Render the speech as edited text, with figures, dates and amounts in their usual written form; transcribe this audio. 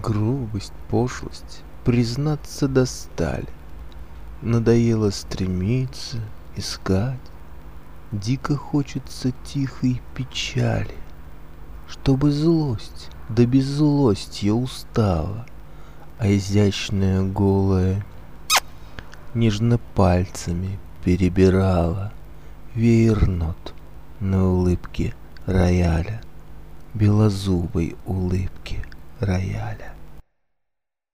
Грубость, пошлость, признаться, достали. Надоело стремиться, искать. Дико хочется тихой печали, чтобы злость, да без злости устала, а изящная голая нежно пальцами перебирала веер нот на улыбке рояля, белозубой улыбке рояля.